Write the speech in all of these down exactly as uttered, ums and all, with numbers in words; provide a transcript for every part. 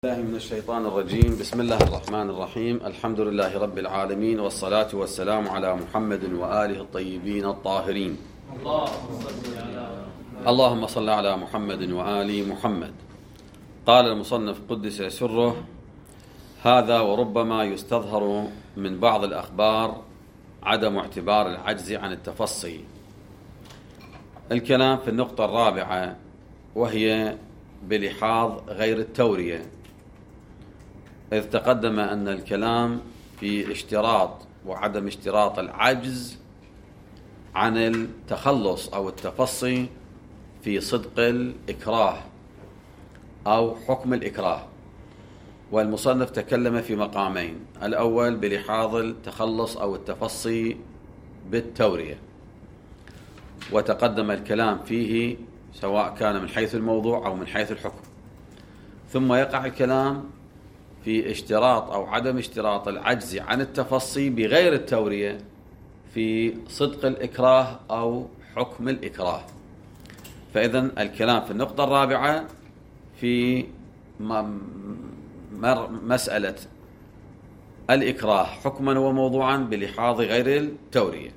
الله من الشيطان الرجيم. بسم الله الرحمن الرحيم. الحمد لله رب العالمين، والصلاة والسلام على محمد وآله الطيبين الطاهرين. اللهم صل على محمد وآل محمد. قال المصنف قدس سره: هذا وربما يستظهر من بعض الأخبار عدم اعتبار العجز عن التفصي. الكلام في النقطة الرابعة، وهي بلحاظ غير التورية، إذ تقدم أن الكلام في اشتراط وعدم اشتراط العجز عن التخلص أو التفصي في صدق الإكراه أو حكم الإكراه. والمصنف تكلم في مقامين: الأول بلحاظ التخلص أو التفصي بالتورية، وتقدم الكلام فيه سواء كان من حيث الموضوع أو من حيث الحكم. ثم يقع الكلام في اشتراط أو عدم اشتراط العجز عن التفصي بغير التورية في صدق الإكراه أو حكم الإكراه. فإذن الكلام في النقطة الرابعة في مسألة الإكراه حكما وموضوعا بلحاظ غير التورية.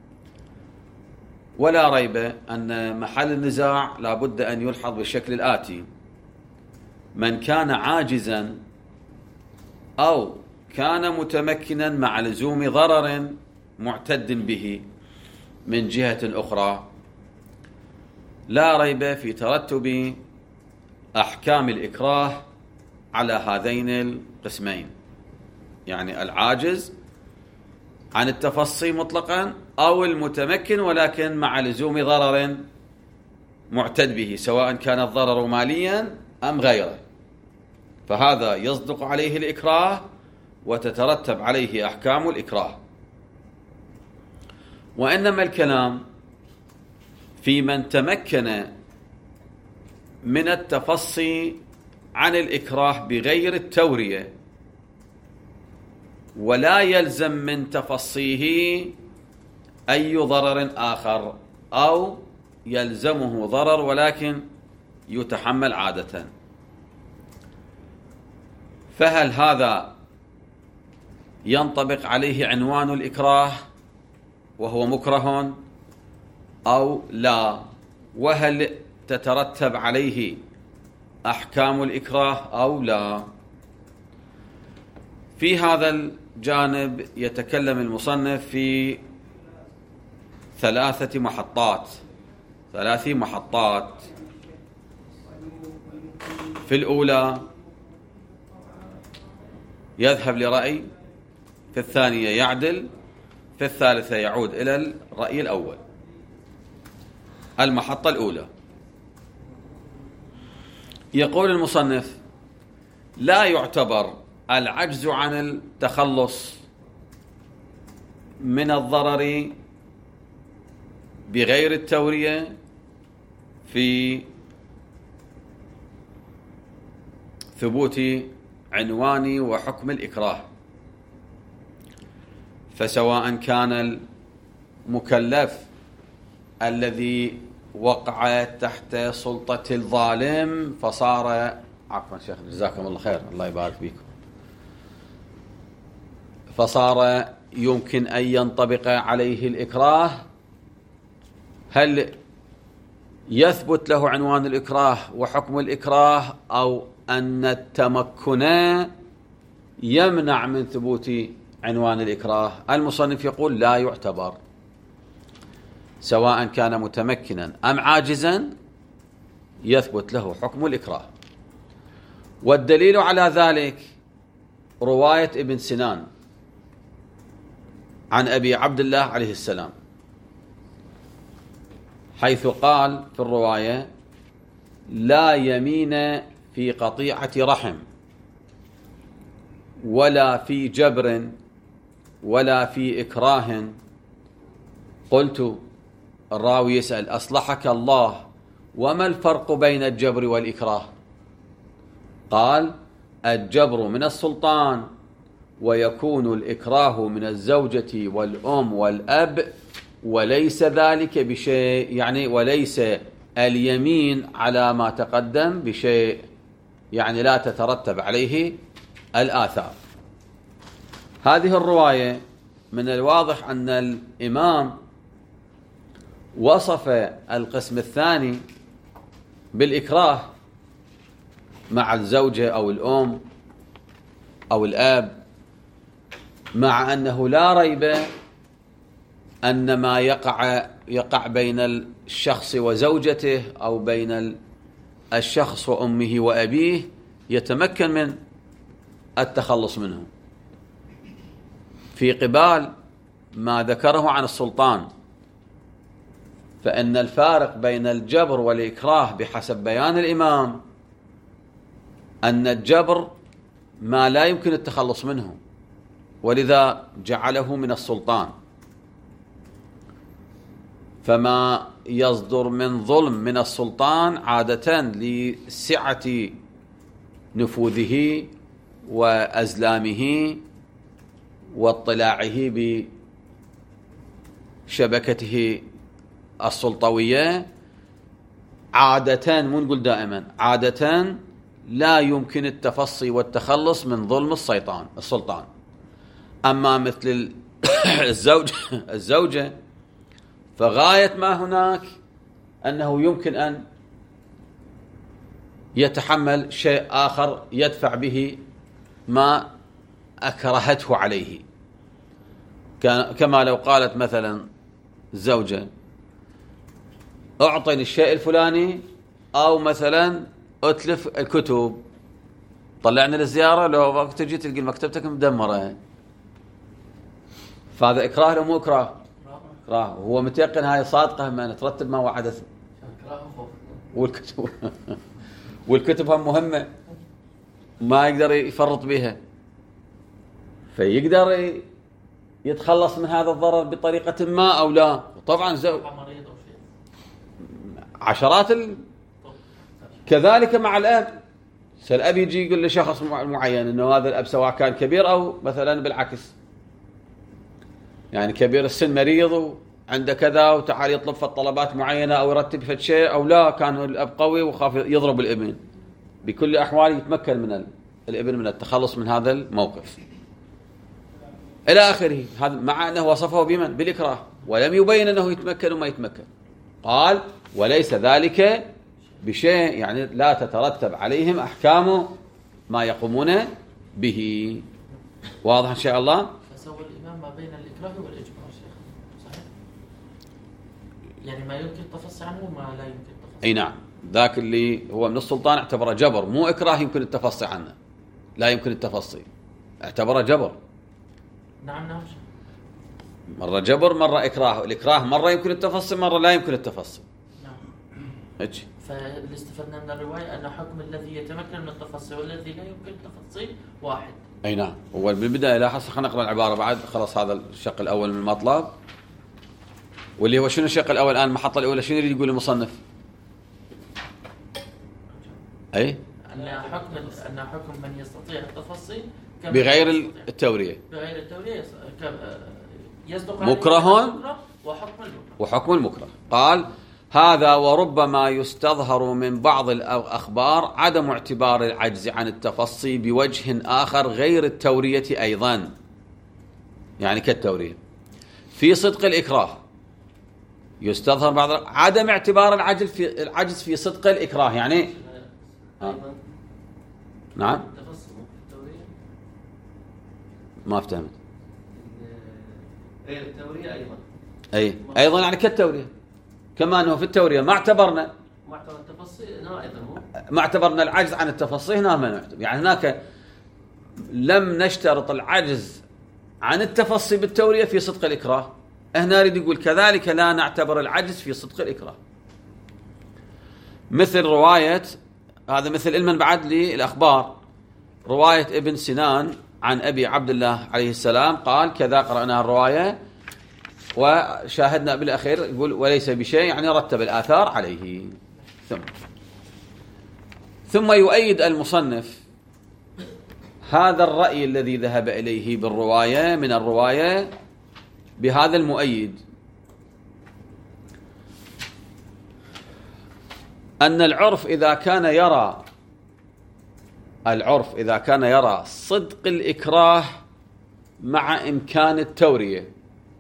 ولا ريب أن محل النزاع لا بد أن يلحظ بالشكل الآتي: من كان عاجزا أو كان متمكنا مع لزوم ضرر معتد به من جهة أخرى، لا ريب في ترتب أحكام الإكراه على هذين القسمين، يعني العاجز عن التفصي مطلقا أو المتمكن ولكن مع لزوم ضرر معتد به، سواء كان الضرر ماليا أم غيره، فهذا يصدق عليه الإكراه وتترتب عليه أحكام الإكراه. وإنما الكلام في من تمكن من التفصي عن الإكراه بغير التورية، ولا يلزم من تفصيه أي ضرر آخر، أو يلزمه ضرر ولكن يتحمل عادة، فهل هذا ينطبق عليه عنوان الإكراه وهو مكره أو لا؟ وهل تترتب عليه أحكام الإكراه أو لا؟ في هذا الجانب يتكلم المصنف في ثلاثة محطات ثلاث محطات في الأولى يذهب لرأي، في الثانية يعدل، في الثالثة يعود إلى الرأي الأول. المحطة الأولى، يقول المصنف: لا يعتبر العجز عن التخلص من الضرر بغير التورية في ثبوت عنوان وحكم الإكراه، فسواء كان المكلف الذي وقع تحت سلطة الظالم فصار عفوا شيخ جزاكم الله خير، الله يبارك فيكم، فصار يمكن أن ينطبق عليه الإكراه، هل يثبت له عنوان الإكراه وحكم الإكراه، أو أن التمكن يمنع من ثبوت عنوان الإكراه؟ المصنف يقول: لا يعتبر، سواء كان متمكنا أم عاجزا يثبت له حكم الإكراه. والدليل على ذلك رواية ابن سنان عن أبي عبد الله عليه السلام، حيث قال في الرواية: لا يمين في قطيعة رحم ولا في جبر ولا في إكراه. قلت، الراوي يسأل: أصلحك الله، وما الفرق بين الجبر والإكراه؟ قال: الجبر من السلطان، ويكون الإكراه من الزوجة والأم والأب، وليس ذلك بشيء، يعني وليس اليمين على ما تقدم بشيء. يعني لا تترتب عليه الآثار. هذه الرواية من الواضح أن الإمام وصف القسم الثاني بالإكراه مع الزوجة أو الأم أو الأب، مع أنه لا ريب أن ما يقع يقع بين الشخص وزوجته أو بين الشخص وأمه وأبيه يتمكن من التخلص منه، في قبال ما ذكره عن السلطان. فإن الفارق بين الجبر والإكراه بحسب بيان الإمام أن الجبر ما لا يمكن التخلص منه، ولذا جعله من السلطان. فما يصدر من ظلم من السلطان عادة لسعة نفوذه وأزلامه واطلاعه بشبكته السلطوية، عادة، مو نقول دائما، عادة لا يمكن التفصي والتخلص من ظلم السلطان السلطان. أما مثل الزوج الزوجة فغاية ما هناك أنه يمكن أن يتحمل شيء آخر يدفع به ما أكرهته عليه، كما لو قالت مثلا الزوجة أعطني الشيء الفلاني، أو مثلا أتلف الكتب، طلعني للزيارة، لو وقت تجي تلقي مكتبتك مدمرة. فهذا إكراه لو مو إكراه؟ إكراه. هو متيقن هاي صادقة ما نترتب ما وعدت. والكتب والكتب هم مهمة ما يقدر يفرط بها، فيقدر يتخلص من هذا الضرر بطريقة ما أو لا. طبعا زوج عشرات ال... كذلك مع الأب. الأب يجي يقول لشخص معين إنه هذا الأب سواء كان كبير أو مثلا بالعكس، يعني كبير السن مريض وعنده كذا وتعال يطلب في الطلبات معينة أو يرتب في شيء، أو لا كان الأب قوي وخاف يضرب الابن، بكل أحوال يتمكن من الابن من التخلص من هذا الموقف إلى آخره. هذا مع أنه وصفه بمن؟ بالإكراه، ولم يبين أنه يتمكن وما يتمكن. قال وليس ذلك بشيء، يعني لا تترتب عليهم أحكام ما يقومون به. واضح إن شاء الله؟ فسوى الإمام ما بين الإكراه والإجبار شيخ، صحيح؟ يعني ما يمكن التفصي عنه وما لا يمكن التفصي. أي نعم، ذاك اللي هو من السلطان اعتبره جبر، مو إكراه يمكن التفصي عنه، لا يمكن التفصي، اعتبره جبر. نعم نعم. مرة جبر مرة إكراه، الإكراه مرة يمكن التفصي مرة لا يمكن التفصي. نعم. هيك. فاللي استفدنا من الرواية أن حكم الذي يتمكن من التفصي والذي لا يمكن التفصي واحد. أي نعم. هو بالبداية لاحظ، خلينا نقرأ العبارة بعد خلاص هذا الشق الأول من المطلب، واللي هو شنو الشق الأول الآن المحطة الأولى شنو يريد يقول المصنف؟ أي؟ أن حكم أن حكم من يستطيع التفصي بغير التورية. بغير التورية يصدق مكره وحكم المكره. وحكم المكره. قال هذا وربما يستظهر من بعض الأخبار عدم اعتبار العجز عن التفصي بوجه آخر غير التورية أيضا، يعني كالتورية في صدق الإكراه. يستظهر بعض عدم اعتبار العجز في العجز في صدق الإكراه، يعني آه. نعم ما افتهمت. غير التورية أيضا. أي أيضا يعني كالتورية، كما أنه في التورية ما اعتبرنا ما اعتبرنا التفصي هنا أيضا ما اعتبرنا العجز عن التفصي هنا ما نعتبر، يعني هناك لم نشترط العجز عن التفصي بالتورية في صدق الإكراه، هنا يريد يقول كذلك لا نعتبر العجز في صدق الإكراه. مثل رواية هذا مثل علما بعد للأخبار، رواية ابن سنان عن أبي عبد الله عليه السلام قال كذا، قرأنا الرواية وشاهدنا بالأخير يقول وليس بشيء، يعني رتب الآثار عليه. ثم ثم يؤيد المصنف هذا الرأي الذي ذهب إليه بالرواية من الرواية بهذا المؤيد، أن العرف إذا كان يرى العرف إذا كان يرى صدق الإكراه مع إمكان التورية.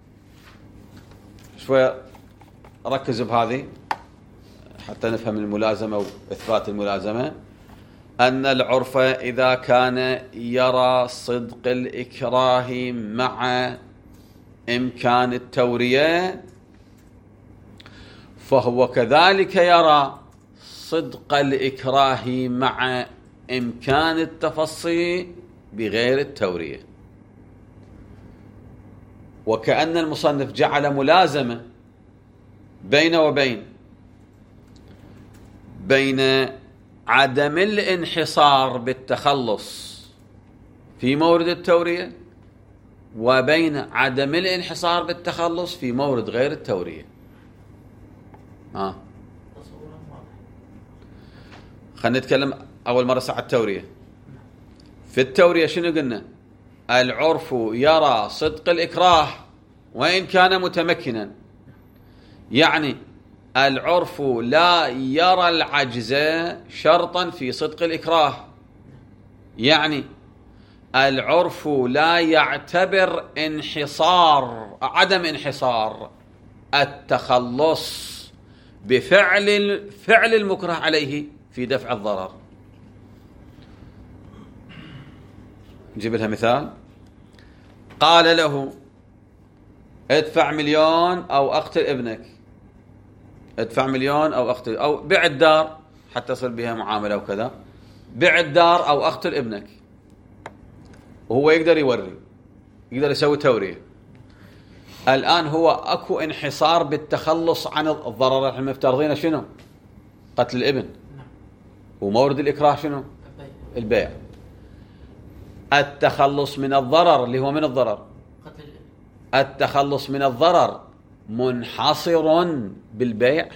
شوية ركز بهذه حتى نفهم الملازمة وإثبات الملازمة. أن العرف إذا كان يرى صدق الإكراه مع إمكان التورية فهو كذلك يرى صدق الإكراه مع إمكان التفصي بغير التورية. وكأن المصنف جعل ملازمة بين وبين بين عدم الانحصار بالتخلص في مورد التورية وبين عدم الانحصار بالتخلص في مورد غير التورية. آه. خلينا نتكلم أول مرة ساعة التورية. في التورية شنو قلنا؟ العرف يرى صدق الإكراه وإن كان متمكنا، يعني العرف لا يرى العجز شرطا في صدق الإكراه، يعني العرف لا يعتبر انحصار عدم انحصار التخلص بفعل فعل المكره عليه في دفع الضرر. نجيب لها مثال. قال له ادفع مليون أو أقتل ابنك، ادفع مليون أو أقتل، أو بيع الدار حتى تصل بها معاملة وكذا، بيع الدار أو أقتل ابنك. وهو يقدر يوري، يقدر يسوي تورية. الآن هو أكو انحصار بالتخلص عن الضرر. احنا مفترضين شنو؟ قتل الابن. ومورد الإكراه شنو؟ البيع. التخلص من الضرر اللي هو من الضرر، التخلص من الضرر منحصر بالبيع.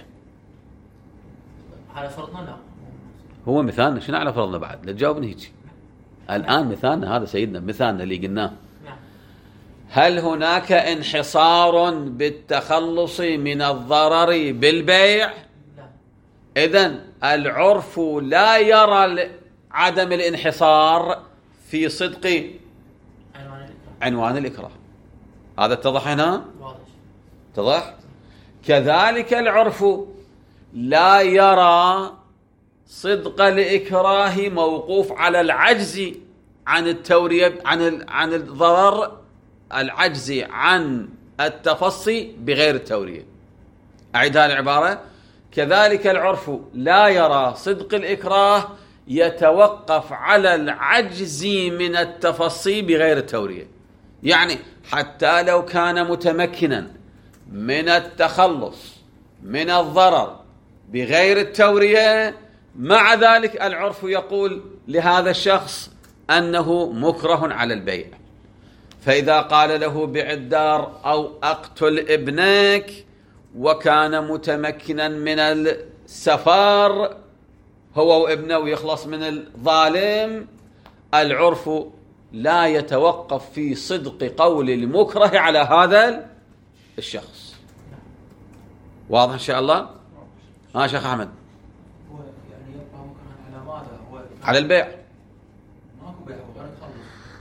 على فرضنا لا، هو مثالنا شنو على فرضنا بعد؟ لا تجاوبني هيك. الآن مثالنا هذا سيدنا، مثالنا اللي قلناه. هل هناك انحصار بالتخلص من الضرر بالبيع؟ لا. إذن العرف لا يرى عدم الانحصار في صدق عنوان الإكراه. هذا اتضح هنا؟ اتضح؟ كذلك العرف لا يرى صدق الإكراه موقوف على العجز عن التورية عن عن الضرر، العجز عن التفصي بغير التورية. أعيد هذه العبارة. كذلك العرف لا يرى صدق الإكراه يتوقف على العجز من التفصي بغير التورية، يعني حتى لو كان متمكنا من التخلص من الضرر بغير التورية، مع ذلك العرف يقول لهذا الشخص أنه مكره على البيع. فإذا قال له بيع الدار أو أقتل ابنك وكان متمكنا من السفر هو وابنه ويخلص من الظالم، العرف لا يتوقف في صدق قول المكره على هذا الشخص. واضح إن شاء الله؟ ها شيخ أحمد؟ هو يعني يبقى مكرها على ماذا؟ هو على البيع. ماكو بيع، هو غير تخلص.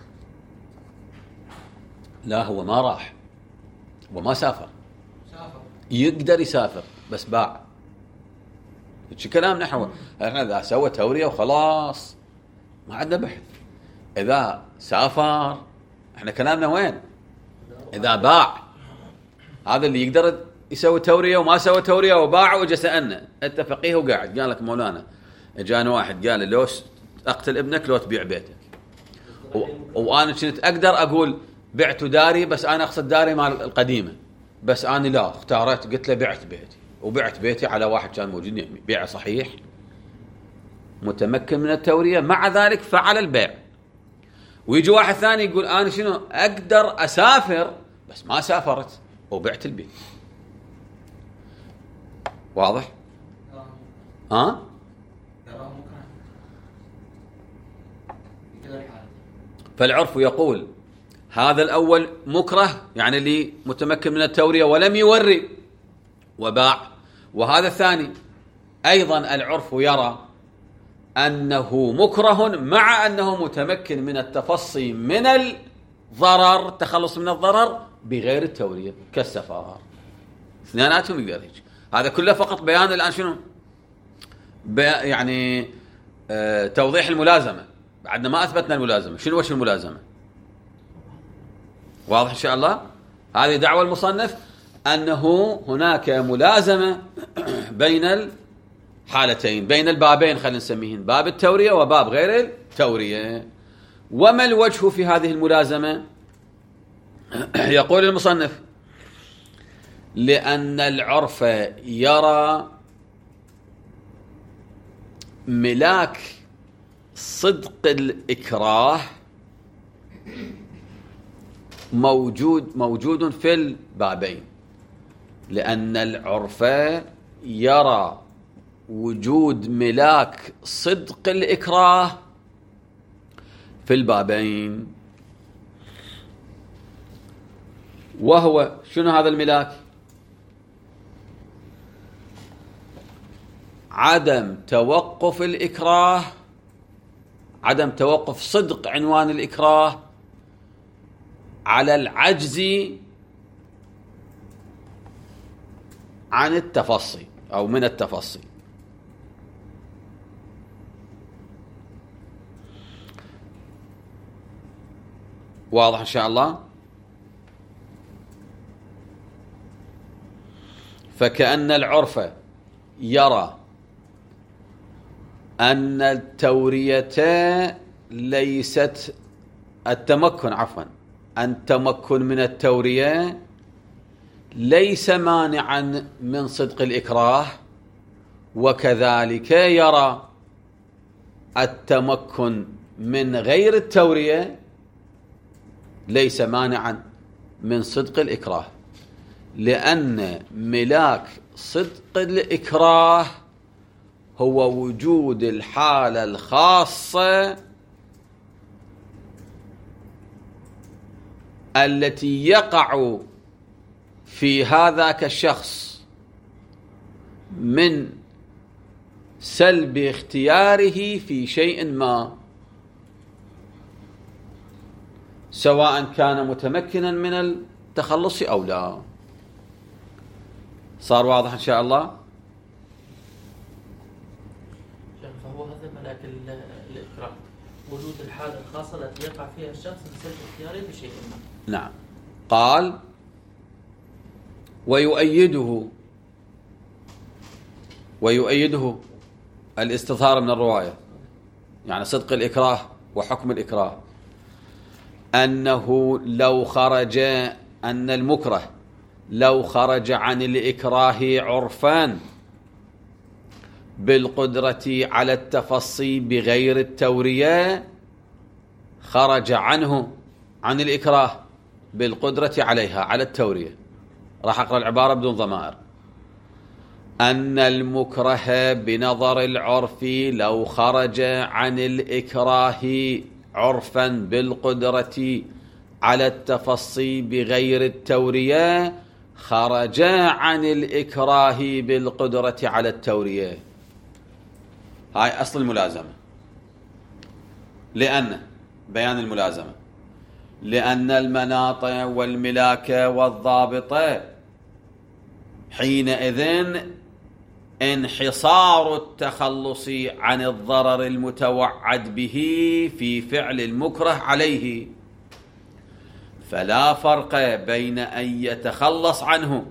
لا هو ما راح، هو ما سافر. سافر. يقدر يسافر بس باع. شو كلام نحو احنا اذا سوى تورية وخلاص ما عندنا بحث. اذا سافر احنا كلامنا وين؟ اذا باع. هذا اللي يقدر يسوي تورية وما سوى تورية وباع وجا سألنا انت فقيه وقاعد قال لك مولانا اجاني واحد قال لو اقتل ابنك لو تبيع بيتك، و... وانا كنت اقدر اقول بعت داري بس انا اقصد داري مال القديمة، بس انا لا اختارت قلت له بعت بيتي وبعت بيتي على واحد كان موجود يعني بيع صحيح متمكن من التورية، مع ذلك فعل البيع. ويجي واحد ثاني يقول انا شنو اقدر اسافر بس ما سافرت وبعت البيت. واضح؟ ها؟ فالعرف يقول هذا الأول مكره يعني اللي متمكن من التورية ولم يوري وباع، وهذا الثاني أيضا العرف يرى أنه مكره مع أنه متمكن من التفصي من الضرر، التخلص من الضرر بغير التورية كالسفار. اثنيناتهم يقدر هيك. هذا كله فقط بيان الآن شنو؟ يعني آه توضيح الملازمة. بعدنا ما أثبتنا الملازمة. شنو وش الملازمة؟ واضح إن شاء الله؟ هذه دعوة المصنف أنه هناك ملازمة بين الحالتين، بين البابين، خلينا نسميهن باب التورية وباب غير التورية. وما الوجه في هذه الملازمة؟ يقول المصنف: لأن العرف يرى ملاك صدق الإكراه موجود موجود في البابين، لأن العرف يرى وجود ملاك صدق الإكراه في البابين. وهو شنو هذا الملاك؟ عدم توقف الإكراه، عدم توقف صدق عنوان الإكراه على العجز عن التفصي أو من التفصي. واضح إن شاء الله؟ فكأن العرف يرى أن التورية ليست التمكن عفوا التمكن من التورية ليس مانعا من صدق الإكراه، وكذلك يرى التمكن من غير التورية ليس مانعا من صدق الإكراه، لأن ملاك صدق الإكراه هو وجود الحالة الخاصة التي يقع في هذاك الشخص من سلب اختياره في شيء ما، سواء كان متمكنا من التخلص أو لا. صار واضح إن شاء الله؟ فهو هذا ملاك الإكراه، وجود الحالة الخاصة التي يقع فيها الشخص من سلب اختياره في شيء ما. نعم. قال: ويؤيده ويؤيده الاستظهار من الرواية، يعني صدق الإكراه وحكم الإكراه، أنه لو خرج أن المكره لو خرج عن الإكراه عرفان بالقدرة على التفصي بغير التورية خرج عنه عن الإكراه بالقدرة عليها على التورية. راح أقرأ العبارة بدون ضمائر. أن المكره بنظر العرف لو خرج عن الإكراه عرفا بالقدرة على التفصي بغير التورية خرج عن الإكراه بالقدرة على التورية. هاي أصل الملازمة. لأن بيان الملازمة لأن المناط والملاك والضابط حينئذ انحصار التخلص عن الضرر المتوعد به في فعل المكره عليه، فلا فرق بين أن يتخلص عنه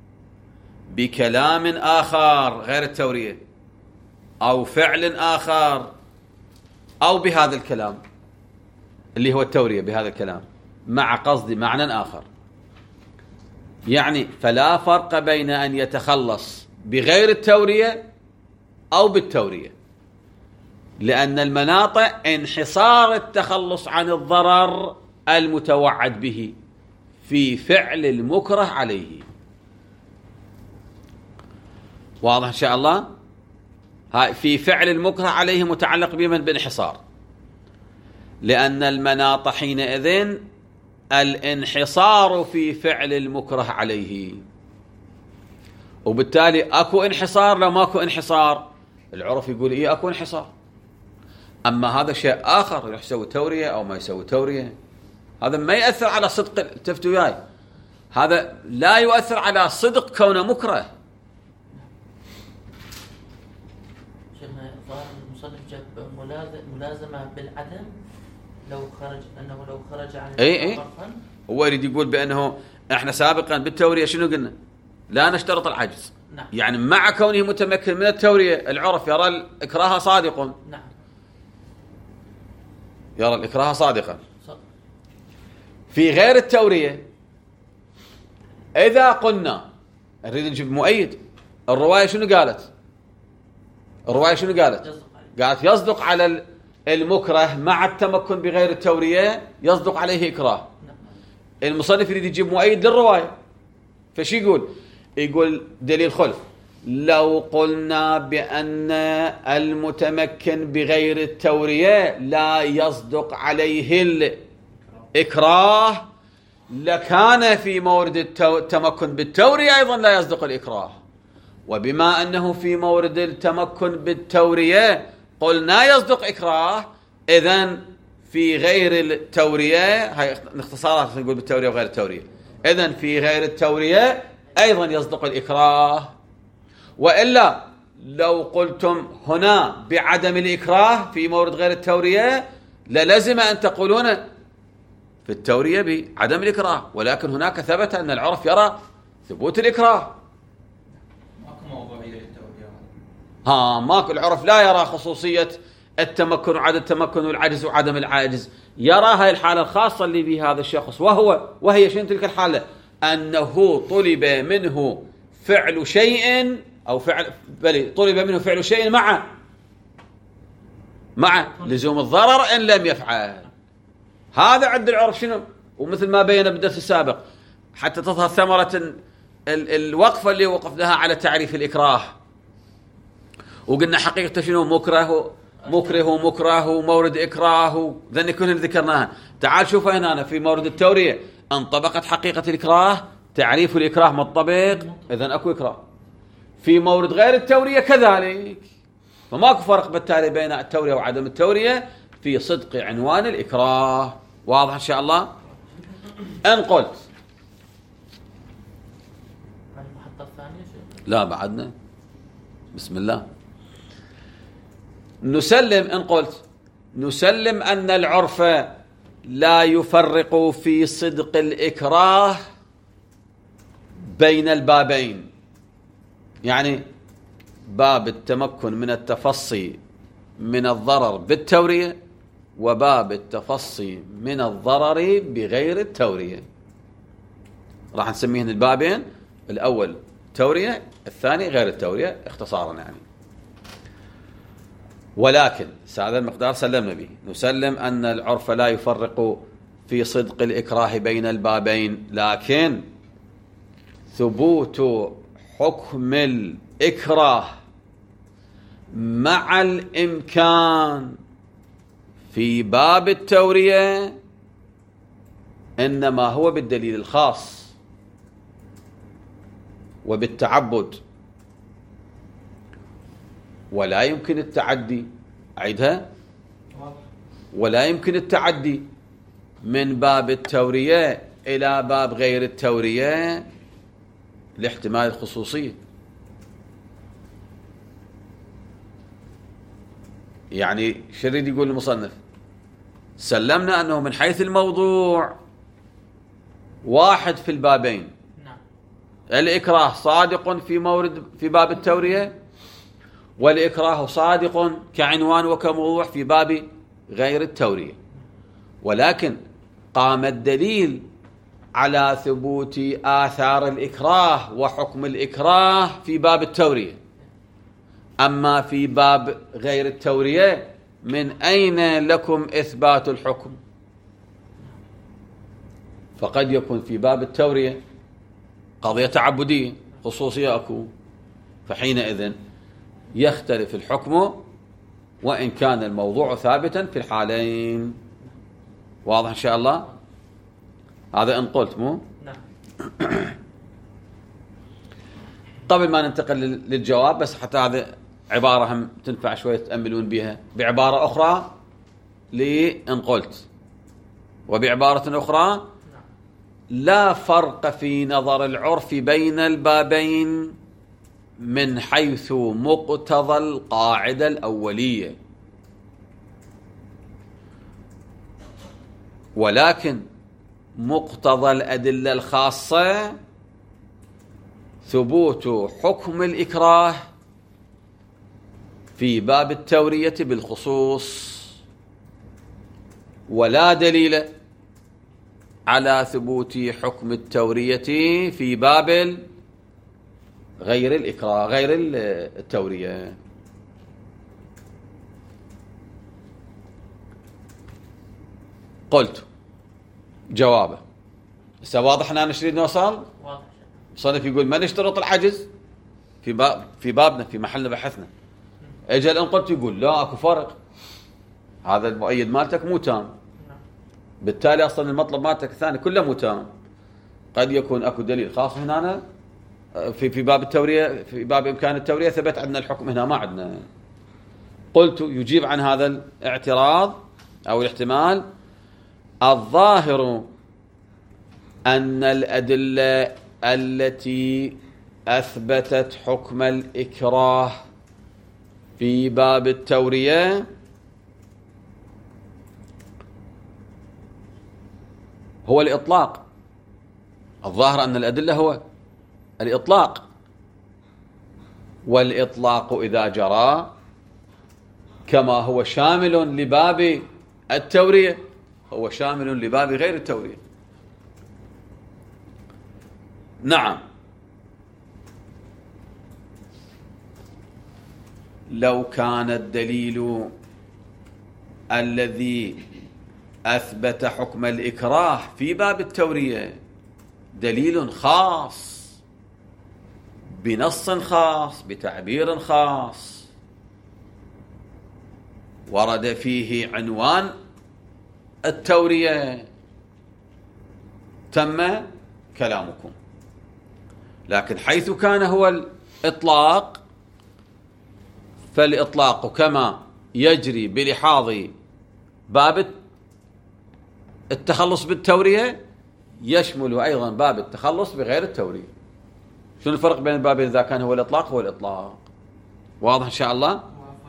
بكلام آخر غير التورية أو فعل آخر أو بهذا الكلام اللي هو التورية، بهذا الكلام مع قصد معنى آخر. يعني فلا فرق بين أن يتخلص بغير التورية أو بالتورية، لأن المناط انحصار التخلص عن الضرر المتوعد به في فعل المكره عليه. واضح إن شاء الله؟ هاي في فعل المكره عليه متعلق بمن بانحصار، لأن المناط حينئذ الانحصار في فعل المكره عليه، وبالتالي أكو انحصار لو ماكو انحصار. العرف يقول إيه أكو انحصار، أما هذا شيء آخر، يروح يسوي تورية أو ما يسوي تورية، هذا ما يأثر على صدق. التفتوا وياي، هذا لا يؤثر على صدق كونه مكره. شيخنا ظاهر المصنف جاب ملازمة بالعدم لو خرج، أنه لو خرج عن اي اي هو يريد يقول بأنه احنا سابقا بالتورية شنو قلنا؟ لا نشترط العجز. نعم. يعني مع كونه متمكن من التورية العرف يرى الإكراه صادق. نعم. يرى الإكراه صادقا. صدق. في غير التورية إذا قلنا نريد نجيب مؤيد، الرواية شنو قالت؟ الرواية شنو قالت؟ يصدق قالت يصدق على المكره مع التمكن بغير التورية، يصدق عليه إكراه. نعم. المصنف يريد يجيب مؤيد للرواية، فشي يقول؟ يقول دليل خلف: لو قلنا بأن المتمكن بغير التورية لا يصدق عليه الإكراه لكان في مورد التمكن بالتورية أيضا لا يصدق الإكراه، وبما أنه في مورد التمكن بالتورية قلنا يصدق إكراه، إذن في غير التورية، هاي اختصارات نقول بالتورية وغير التورية، إذن في غير التورية أيضا يصدق الإكراه. وإلا لو قلتم هنا بعدم الإكراه في مورد غير التورية للزم أن تقولون في التورية بعدم الإكراه، ولكن هناك ثبت أن العرف يرى ثبوت الإكراه. ماكو موضوعية للتورية. ها ماكو، العرف لا يرى خصوصية التمكن وعدم التمكن والعجز وعدم العاجز، يرى هاي الحالة الخاصة اللي بها هذا الشخص، وهو وهي شنو تلك الحالة؟ أنه طلب منه فعل شيء أو فعل بل طلب منه فعل شيء مع مع لزوم الضرر إن لم يفعل. هذا عند العرف شنو؟ ومثل ما بينا بالدرس السابق حتى تظهر ثمرة ال الوقفة اللي وقفناها على تعريف الإكراه، وقلنا حقيقة شنو؟ مكره مكره مكره مورد إكراه، ذن كلنا ذكرناها. تعال شوف هنا في مورد التورية انطبقت حقيقة الإكراه، تعريف الإكراه منطبق، إذن أكو إكراه. في مورد غير التورية كذلك، فماكو فرق بالتالي بين التورية وعدم التورية في صدق عنوان الإكراه. واضح إن شاء الله؟ أن قلت المحطة الثانية لا بعدنا، بسم الله. نسلم إن قلت نسلم أن العرف لا يفرق في صدق الإكراه بين البابين، يعني باب التمكن من التفصي من الضرر بالتورية وباب التفصي من الضرر بغير التورية. راح نسميهن البابين، الأول تورية، الثاني غير التورية اختصارا يعني. ولكن هذا المقدار سلمنا به. نسلم أن العرف لا يفرق في صدق الإكراه بين البابين، لكن ثبوت حكم الإكراه مع الإمكان في باب التورية إنما هو بالدليل الخاص وبالتعبد، ولا يمكن التعدي. أعيدها: ولا يمكن التعدي من باب التورية إلى باب غير التورية لاحتمال الخصوصية. يعني شو يريد يقول المصنف؟ سلمنا أنه من حيث الموضوع واحد في البابين. نعم. الإكراه صادق في مورد في باب التورية، والإكراه صادق كعنوان وكموضوع في باب غير التورية، ولكن قام الدليل على ثبوت آثار الإكراه وحكم الإكراه في باب التورية. أما في باب غير التورية من أين لكم إثبات الحكم؟ فقد يكون في باب التورية قضية تعبدية خصوصية أكو، فحينئذ يختلف الحكم وإن كان الموضوع ثابتا في الحالين. واضح إن شاء الله؟ هذا إن قلت مو؟ نعم. قبل ما ننتقل للجواب بس حتى هذا عبارة هم تنفع شوية تأملون بها، بعبارة أخرى لإن قلت، وبعبارة أخرى لا فرق في نظر العرف بين البابين من حيث مقتضى القاعدة الأولية، ولكن مقتضى الأدلة الخاصة ثبوت حكم الإكراه في باب التورية بالخصوص، ولا دليل على ثبوت حكم التورية في باب غير الإكراه غير التورية. قلت جوابه هسه واضح أننا نريد نوصل. صنف يقول ما نشترط العجز في باب في بابنا في محلنا بحثنا. اجل ان قلت يقول لا اكو فرق، هذا المؤيد مالتك مو تام، بالتالي اصلا المطلب مالتك الثاني كله مو تام. قد يكون اكو دليل خاص هنا في في باب التوريه، في باب امكان التوريه ثبت عندنا الحكم، هنا ما عندنا. قلت يجيب عن هذا الاعتراض او الاحتمال الظاهر ان الادله التي اثبتت حكم الاكراه في باب التوريه هو الإطلاق. الظاهر أن الأدلة هو الإطلاق، والإطلاق إذا جرى كما هو شامل لباب التورية هو شامل لباب غير التورية. نعم، لو كان الدليل الذي أثبت حكم الإكراه في باب التورية دليل خاص بنص خاص بتعبير خاص ورد فيه عنوان التورية تم كلامكم، لكن حيث كان هو الإطلاق فالإطلاق كما يجري بلحاظ باب التخلص بالتورية يشمل أيضا باب التخلص بغير التورية. شنو الفرق بين البابين إذا كان هو الإطلاق هو الإطلاق؟ واضح إن شاء الله؟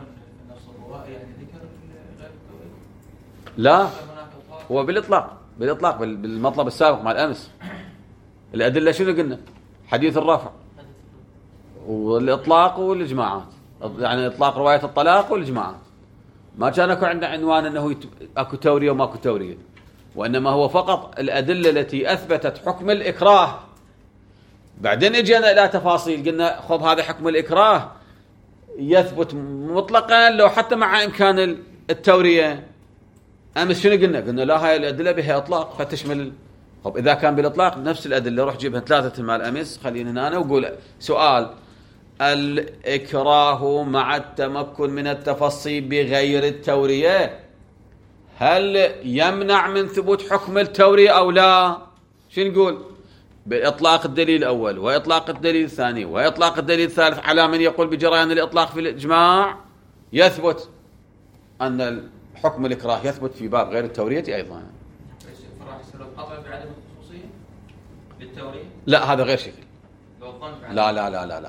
لا، هو بالإطلاق بالإطلاق بالمطلب السابق مع الأمس. الأدلة شنو قلنا؟ حديث الرفع والإطلاق والإجماعات، يعني إطلاق رواية الطلاق والإجماعات. ما كان أكو عندنا عنوان أنه أكو تورية وما أكو تورية، وإنما هو فقط الأدلة التي أثبتت حكم الإكراه. بعدين اجينا إلى تفاصيل، قلنا خب هذا حكم الإكراه يثبت مطلقا لو حتى مع إمكان التورية. أمس شنو قلنا؟ قلنا لا، هاي الأدلة بها إطلاق فتشمل. خب إذا كان بالإطلاق نفس الأدلة روح جيبها ثلاثة مال أمس، خلينا هنا وقول سؤال: الإكراه مع التمكن من التفصي بغير التورية هل يمنع من ثبوت حكم التورية أو لا؟ شو نقول؟ بإطلاق الدليل الأول وإطلاق الدليل الثاني وإطلاق الدليل الثالث على من يقول بجريان الإطلاق في الإجماع يثبت أن حكم الإكراه يثبت في باب غير التورية أيضا. راح يصير القطع بعدم الخصوصية للتورية؟ لا، هذا غير شكل. لا لا لا لا لا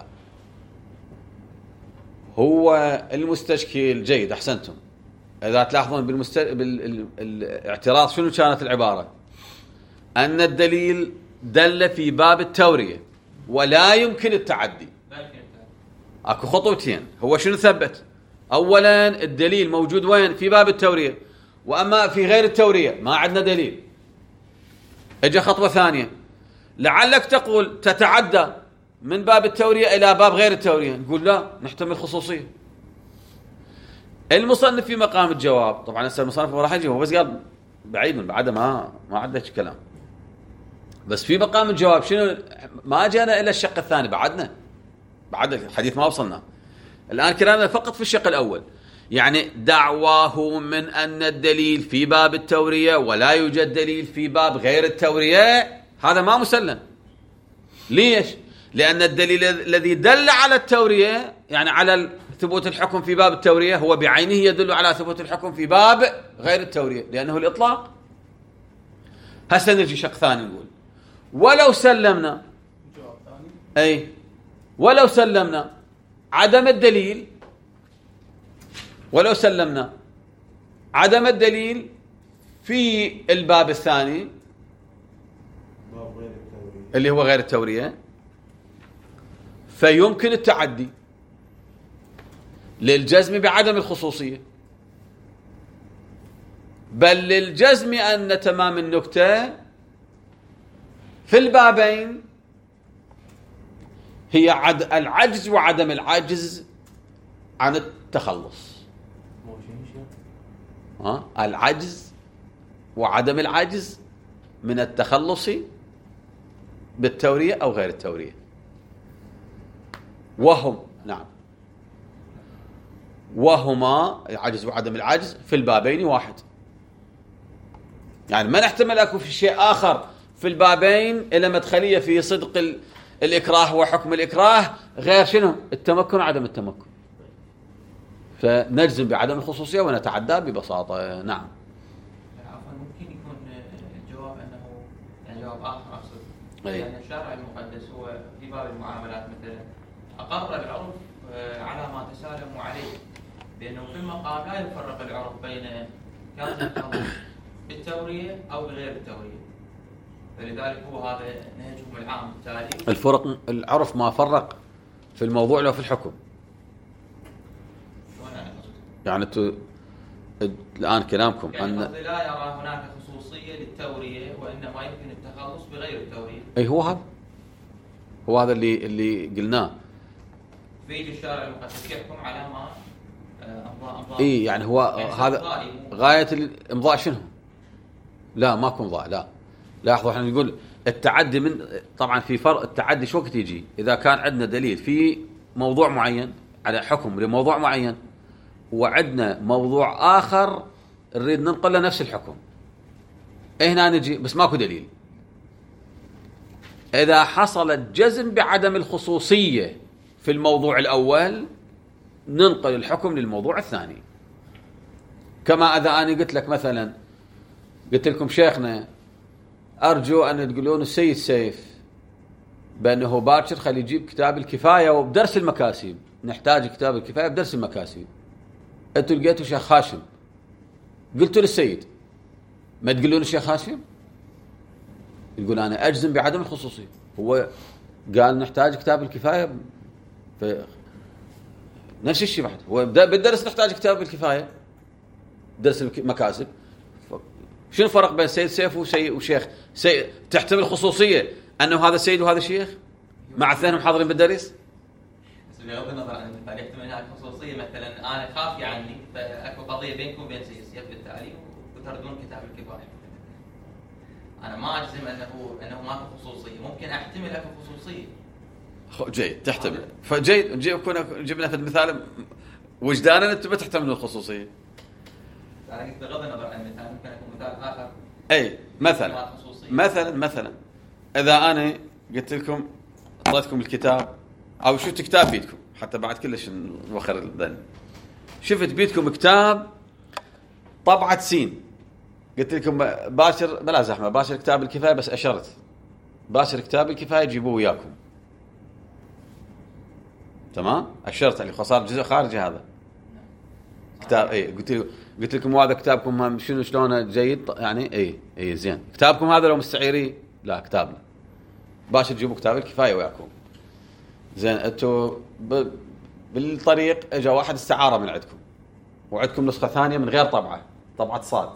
هو المستشكل جيد، أحسنتم. إذا تلاحظون بالمست... بالاعتراض شنو كانت العبارة؟ أن الدليل دل في باب التورية ولا يمكن التعدي. أكو خطوتين، هو شنو ثبت؟ أولا الدليل موجود وين؟ في باب التورية، وأما في غير التورية ما عندنا دليل. اجا خطوة ثانية، لعلك تقول تتعدى من باب التورية إلى باب غير التورية، نقول لا، نحتمل خصوصية. المصنف في مقام الجواب، طبعا هسه المصنف راح يجي هو بس قال بعيد من بعد ما ما عنده كلام، بس في مقام الجواب شنو؟ ما جانا إلى الشق الثاني، بعدنا بعد الحديث ما وصلنا الآن، كلامنا فقط في الشق الأول. يعني دعواه من أن الدليل في باب التورية ولا يوجد دليل في باب غير التورية هذا ما مسلم. ليش؟ لأن الدليل الذي دل على التورية، يعني على ثبوت الحكم في باب التورية هو بعينه يدل على ثبوت الحكم في باب غير التورية، لأنه الإطلاق. هسه نجي شق ثاني نقول ولو سلمنا، أي ولو سلمنا عدم الدليل، ولو سلمنا عدم الدليل في الباب الثاني اللي هو غير التورية، فيمكن التعدي للجزم بعدم الخصوصية، بل للجزم أن تمام النكتة في البابين هي عد العجز وعدم العجز عن التخلص. ها؟ العجز وعدم العجز من التخلص بالتورية أو غير التورية، وهم نعم وهما العجز وعدم العجز في البابين واحد. يعني ما نحتمل أكو في شيء آخر في البابين إلى مدخلية في صدق الإكراه وحكم الإكراه غير شنو؟ التمكن وعدم التمكن، فنجزم بعدم الخصوصية ونتعدى ببساطة. نعم. عفوا ممكن يكون الجواب أنه يعني جواب آخر أقصد، أي. لأن الشارع المقدس هو في باب المعاملات مثلا أقر العرف على ما تسالموا عليه، لأنه في المقام لا يفرق العرف بين كان التخلص بالتورية أو بغير التورية، فلذلك هو هذا نهجهم العام التالي. الفرق العرف ما فرق في الموضوع لو في الحكم. يعني انتوا الآن كلامكم يعني أن لا يرى هناك خصوصية للتورية وإنما يمكن التخلص بغير التورية. أي هو هذا هو هذا اللي اللي قلناه. في الشارع المقدس يحكم على ما أمضاء أمضاء. اي يعني هو يعني هذا غاية الإمضاء شنو؟ لا ماكو إمضاء. لا لاحظوا احنا نقول التعدي من طبعا في فرق. التعدي شو وقت يجي؟ إذا كان عندنا دليل في موضوع معين على حكم لموضوع معين وعندنا موضوع آخر نريد ننقل له نفس الحكم، هنا نجي بس ماكو دليل. إذا حصل الجزم بعدم الخصوصية في الموضوع الأول ننقل الحكم للموضوع الثاني. كما إذا أنا قلت لك مثلا قلت لكم شيخنا أرجو أن تقولون السيد سيف بأنه باكر خلي يجيب كتاب الكفاية وبدرس المكاسب، نحتاج كتاب الكفاية بدرس المكاسب. أنتوا لقيتوا شيخ هاشم قلتوا للسيد ما تقولون الشيخ هاشم؟ يقول أنا أجزم بعدم الخصوصية. هو قال نحتاج كتاب الكفاية، ف نفس الشيء بعد هو بالدرس نحتاج كتاب الكفاية درس المكاسب. شنو الفرق بين سيد سيف وسي وشيخ سي... تحتمل الخصوصية أنه هذا سيد وهذا شيخ مع اثنينهم حاضرين بالدرس. بس بغض النظر عن المثال يحتمل هناك خصوصية، مثلا أنا خافي عني فأكو قضية بينكم وبين سيد سيف بالتالي وتردون كتاب الكفاية. أنا ما أجزم أنه أنه ما في خصوصية، ممكن أحتمل أكو خصوصية. جيد تحتمل، فجيد نجيب كنا جبنا في المثال وجدانا أنت ما تحتمل الخصوصية. أنا قلت بغض النظر عن المثال ممكن يكون مثال آخر. أي مثلا مثلا مثلا إذا أنا قلت لكم أعطيتكم الكتاب أو شفت كتاب بيدكم حتى بعد كلش نوخر الذن، شفت بيدكم كتاب طبعة سين، قلت لكم باشر بلا زحمة باشر كتاب الكفاية، بس أشرت باشر كتاب الكفاية جيبوه وياكم. تمام أشرت اللي خسار جزء خارجي هذا كتاب. اي قلت قلت لكم هذا كتابكم شنو شلونه جيد يعني اي اي زين كتابكم هذا لو مستعيري لا كتابنا باش تجيبوا كتاب الكفايه وياكم. زين انتوا ب... بالطريق اجى واحد استعاره من عندكم وعندكم نسخه ثانيه من غير طبعه طبعه صاد،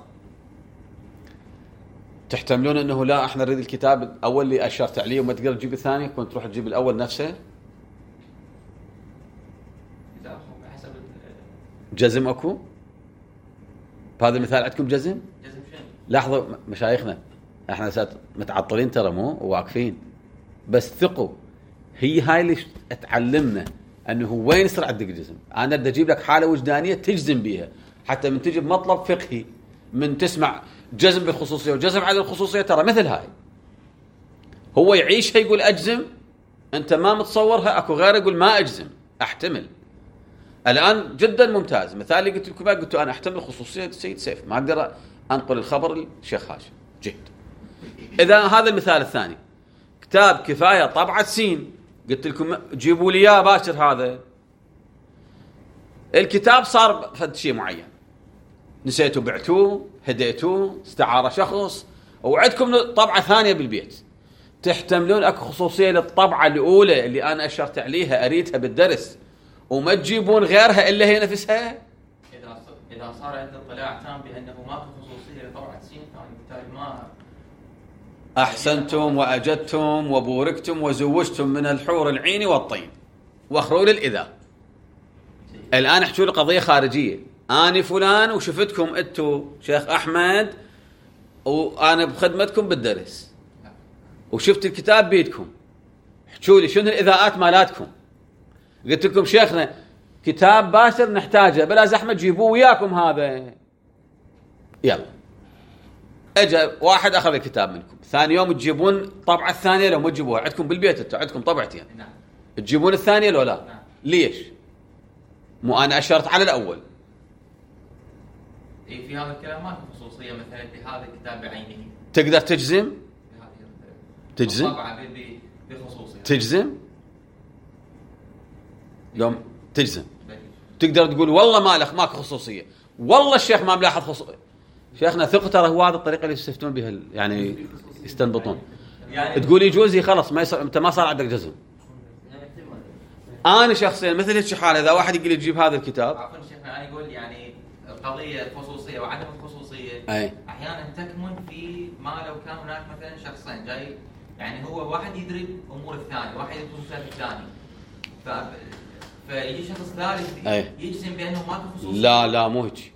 تحتملون انه لا احنا نريد الكتاب الاول اللي اشرت عليه وما تقدر تجيب الثاني، كنت تروح تجيب الاول نفسه. جزم اكو بهذا المثال عندكم جزم؟ جزم شنو؟ لاحظوا مشايخنا احنا سات متعطلين ترى مو واقفين، بس ثقوا هي هاي اللي تعلمنا انه وين يصير عندك جزم. انا بدي اجيب لك حاله وجدانيه تجزم بيها حتى من تجي بمطلب فقهي من تسمع جزم بالخصوصيه وجزم على الخصوصيه، ترى مثل هاي هو يعيشها يقول اجزم، انت ما متصورها. اكو غير يقول ما اجزم احتمل. الآن جدا ممتاز. مثال اللي قلت لكم قلت أنا أحتمل خصوصية السيد سيف، ما أقدر أنقل الخبر للشيخ هاشم جهد. إذا هذا المثال الثاني، كتاب كفاية طبعة سين، قلت لكم جيبوا لي إياه باشر، هذا الكتاب صار فد شيء معين، نسيتوا بعتوه، هديتوه، استعارة شخص، وعندكم طبعة ثانية بالبيت، تحتملون اكو خصوصية للطبعة الأولى اللي أنا أشرت عليها أريدها بالدرس، وما تجيبون غيرها إلا هي نفسها. إذا إذا صار عند اطلاع تام بأنه ماكو خصوصية لطبعة سين، بالتالي ما أحسنتم وأجدتم وبوركتم وزوجتم من الحور العين والطين واخروا للإذا. الآن احكوا لي قضية خارجية، أنا فلان وشفتكم أنتو شيخ أحمد وأنا بخدمتكم بالدرس وشفت الكتاب بيدكم، احكوا لي شنو الإذاءات مالاتكم. قلت لكم شيخنا كتاب باشر نحتاجه، بلا زحمة جيبوه وياكم هذا. يلا اجا واحد اخذ الكتاب منكم، ثاني يوم تجيبون الطبعة الثانية لو ما تجيبوها عندكم بالبيت، انتم عندكم طبعتين. نعم. تجيبون الثانية لو لا؟ نعم. ليش؟ مو انا اشرت على الاول. اي في هذا الكلام ما في خصوصية مثلا في هذا الكتاب بعينه. تقدر تجزم؟ تجزم؟ طبعا بخصوصية. تجزم؟ لو تجزم تقدر تقول والله مالك ماك خصوصية، والله الشيخ ما ملاحظ خصوصية. شيخنا ثقة ترى هو هذا الطريقة اللي يستفتون بها يعني يستنبطون. يعني تقول يجوزي خلاص ما يصير، انت ما صار عندك جزم. انا شخصيا مثل هيك حاله، اذا واحد يقول تجيب هذا الكتاب، عفوا شيخنا انا اقول يعني القضية الخصوصية وعدم الخصوصية أي. احيانا تكمن في ما لو كان هناك مثلا شخصين جاي، يعني هو واحد يدري امور الثاني، واحد يدري خصوصيات الثاني، ف فيجي شخص ثالث يجزم بانه ما في خصوصية. لا لا مو هيك،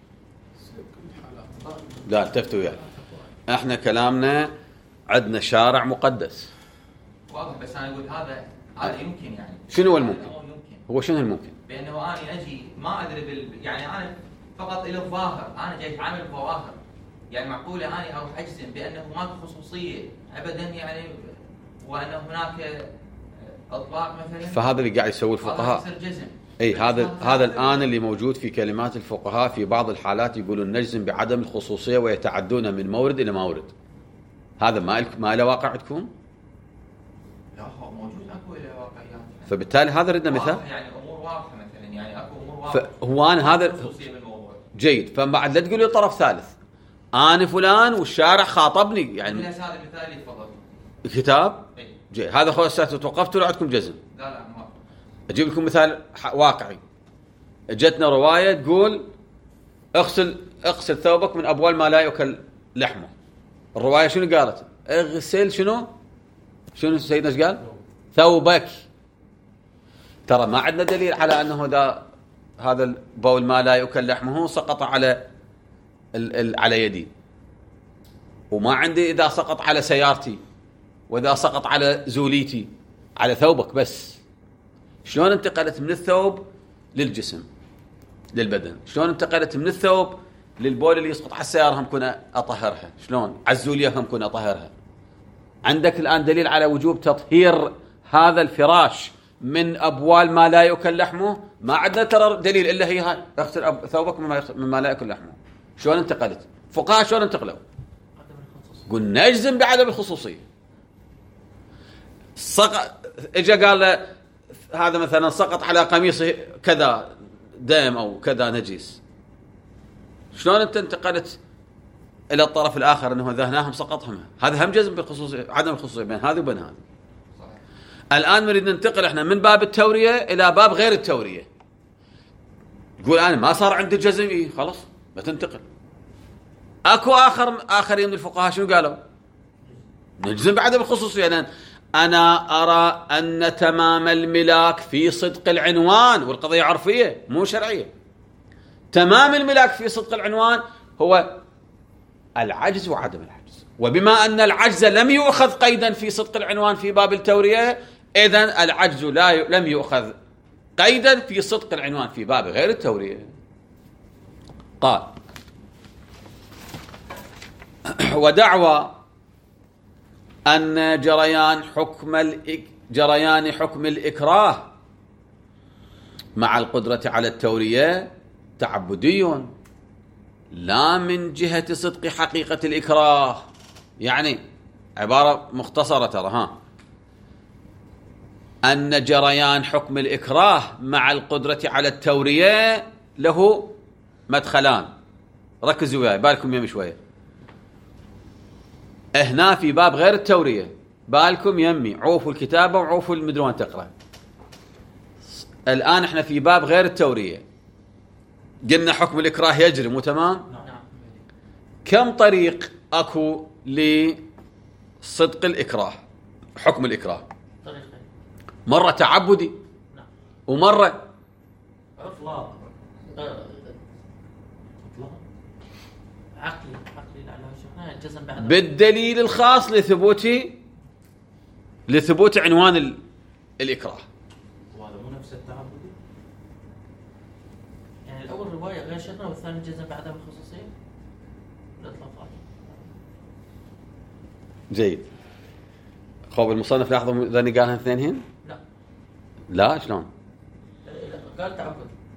لا التفتوا وياي. احنا كلامنا عندنا شارع مقدس واضح، بس انا اقول هذا هذا يمكن يعني شنو هو الممكن؟ هو شنو الممكن؟ بانه انا اجي ما ادري بال... يعني انا فقط الى الظاهر، انا جاي اتعامل بظواهر، يعني معقوله انا اروح اجزم بانه ماكو خصوصيه ابدا يعني، وان هناك اطلاق مثلا، فهذا اللي قاعد يسوي الفقهاء. اي هذا هذا الان اللي موجود في كلمات الفقهاء، في بعض الحالات يقولون نجزم بعدم الخصوصيه ويتعدون من مورد الى مورد. هذا ما ما له واقع عندكم؟ لا هو موجود اكو له واقعيات، فبالتالي هذا ردنا مثال يعني امور واضحه مثلا، يعني اكو امور واضحه. فهو انا هذا جيد، فبعد لا تقول لي طرف ثالث، انا فلان والشارع خاطبني يعني. من هذا المثال اللي تفضل الكتاب جيد، هذا خلاص توقفتوا لو عندكم جزم. لا لا ما اجيب لكم مثال واقعي. اجتنا روايه تقول اغسل اغسل ثوبك من ابوال ما لا يؤكل لحمه. الروايه شنو قالت؟ اغسل شنو؟ شنو سيدنا ايش قال؟ ثوبك. ترى ما عندنا دليل على انه ذا هذا البول ما لا يؤكل لحمه سقط على ال ال على يدي، وما عندي اذا سقط على سيارتي، واذا سقط على زوليتي، على ثوبك بس. شلون انتقلت من الثوب للجسم للبدن؟ شلون انتقلت من الثوب للبول اللي يسقط على السيارة هم كنا أطهرها؟ شلون على الزولية هم كنا أطهرها؟ عندك الآن دليل على وجوب تطهير هذا الفراش من أبوال ما لا يؤكل لحمه؟ ما عندنا ترى دليل إلا هي هاي، اغسل ثوبك مما لا يؤكل لحمه. شلون انتقلت؟ فقهاء شلون انتقلوا؟ قلنا نجزم بعدم الخصوصية. سقط اجا قال له هذا مثلا سقط على قميصه كذا دم او كذا نجيس، شلون انت انتقلت الى الطرف الاخر انه ذهناهم سقطهم؟ هذا هم جزم بالخصوصيه، عدم الخصوصيه بين هذه وبين هذه. الان نريد ننتقل احنا من باب التوريه الى باب غير التوريه. تقول انا ما صار عندي جزم، إيه خلاص بتنتقل. اكو اخر اخرين من الفقهاء شنو قالوا؟ نجزم بعدم الخصوصيه، لان أنا أرى أن تمام الملاك في صدق العنوان، والقضية عرفية مو شرعية. تمام الملاك في صدق العنوان هو العجز وعدم العجز، وبما أن العجز لم يؤخذ قيدا في صدق العنوان في باب التورية، إذن العجز لا ي... لم يؤخذ قيدا في صدق العنوان في باب غير التورية. قال ودعوى أن جريان حكم الإك... جريان حكم الإكراه مع القدرة على التورية تعبدي لا من جهة صدق حقيقة الإكراه. يعني عبارة مختصرة ترى، ها أن جريان حكم الإكراه مع القدرة على التورية له مدخلان. ركزوا وياي، بالكم يمي شوية. هنا في باب غير التورية، بالكم يمي، عوفوا الكتابة وعوفوا المدري وين تقرأ. الآن احنا في باب غير التورية، قلنا حكم الإكراه يجري، مو تمام؟ كم طريق أكو لصدق الإكراه، حكم الإكراه؟ مرة تعبدي ومرة عطلة عقلي عقلي على الجزم بعد بالدليل الخاص لثبوت لثبوت عنوان ال... الإكراه. وهذا مو نفس التعبدي؟ يعني الأول رواية غير شيخنا والثاني الجزم بعدها بالخصوصية الإطلاقات. جيد. خوب المصنف لاحظوا ذني قالها اثنين هن؟ لا لا شلون؟ قال تعبد.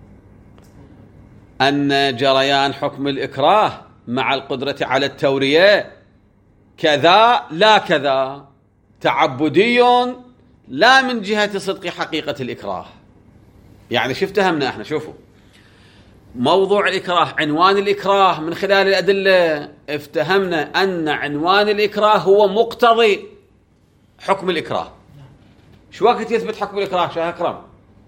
أن جريان حكم الإكراه مع القدرة على التورية كذا لا كذا، تعبدي لا من جهة صدق حقيقة الإكراه. يعني شو افتهمنا احنا؟ شوفوا موضوع الإكراه، عنوان الإكراه من خلال الأدلة افتهمنا أن عنوان الإكراه هو مقتضي حكم الإكراه. شو وقت يثبت حكم الإكراه شيخ أكرم؟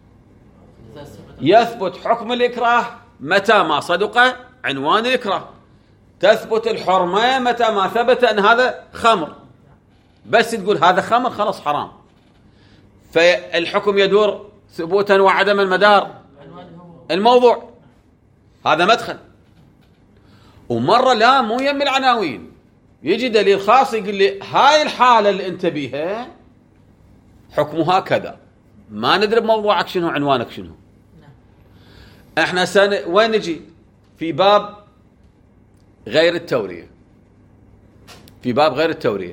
يثبت حكم الإكراه متى ما صدق عنوان الإكراه. تثبت الحرمة متى ما ثبت أن هذا خمر. بس تقول هذا خمر خلاص حرام، فالحكم يدور ثبوتا وعدم المدار الموضوع. هذا مدخل. ومرة لا مو يم العناوين، يجي دليل خاص يقول لي هاي الحالة اللي انت بيها حكمها كذا، ما ندري بموضوعك شنو، عنوانك شنو. احنا سنة وين نجي؟ في باب غير التورية. في باب غير التورية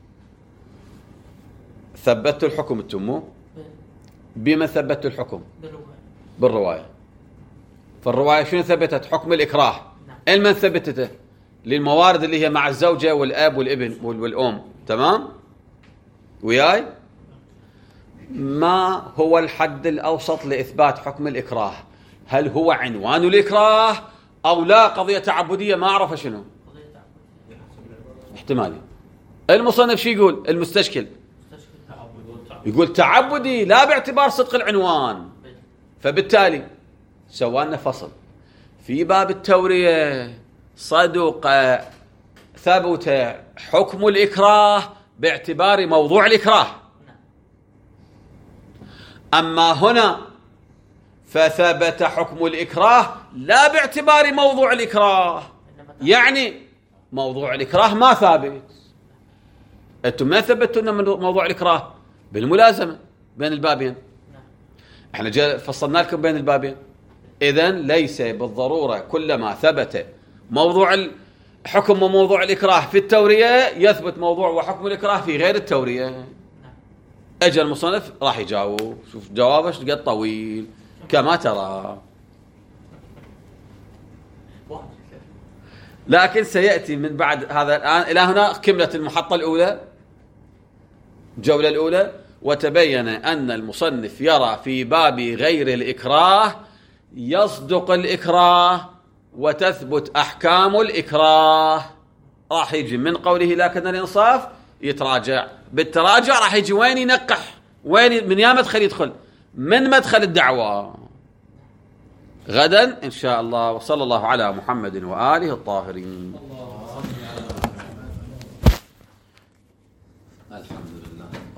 ثبتوا الحكم التمو. بما ثبتوا الحكم؟ بالرواية. فالرواية شنو ثبتت؟ حكم الإكراه. المن ثبتته؟ للموارد اللي هي مع الزوجة والأب والابن والأم. تمام وياي؟ ما هو الحد الأوسط لإثبات حكم الإكراه؟ هل هو عنوان الإكراه أو لا قضية تعبدية ما أعرف شنو؟ احتمالي. المصنف شو يقول؟ المستشكل يقول تعبدي لا باعتبار صدق العنوان. فبالتالي سوالنا فصل في باب التورية صدق ثبت حكم الإكراه باعتبار موضوع الإكراه. أما هنا فثبت حكم الإكراه لا باعتبار موضوع الإكراه، يعني موضوع الإكراه ما ثابت. أنتم ما ثبتوا لنا من موضوع الإكراه بالملازمة بين البابين. احنا جاء فصلنا لكم بين البابين. إذن ليس بالضرورة كلما ثبت موضوع الحكم وموضوع الإكراه في التورية يثبت موضوع وحكم الإكراه في غير التورية. أجل المصنف راح يجاوب. شوف جوابه قد طويل كما ترى، لكن سيأتي من بعد هذا الآن إلى هنا كملت المحطة الأولى، الجولة الأولى. وتبين أن المصنف يرى في باب غير الإكراه يصدق الإكراه وتثبت أحكام الإكراه. راح يجي من قوله لكن الإنصاف يتراجع. بالتراجع راح يجي وين ينقح، وين من يا مدخل يدخل، من مدخل الدعوة. غدا إن شاء الله. وصلى الله على محمد وآله الطاهرين.